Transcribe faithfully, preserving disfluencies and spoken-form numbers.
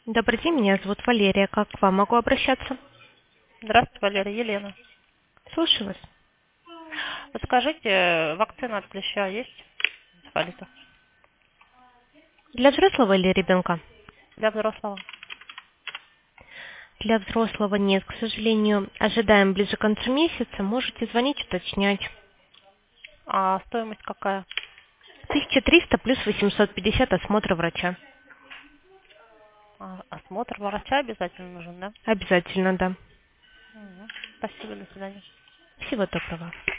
Добрый день, меня зовут Валерия. Как к вам могу обращаться? Здравствуйте, Валерия. Елена. Слушаю вас. Вот скажите, вакцина от клеща есть? Эncефалита? Для взрослого или ребенка? Для взрослого. Для взрослого нет, к сожалению. Ожидаем ближе к концу месяца. Можете звонить, уточнять. А стоимость какая? тысяча триста плюс восемьсот пятьдесят осмотра врача. А, осмотр врача обязательно нужен, да? Обязательно, да. Угу. Спасибо, до свидания. Всего доброго.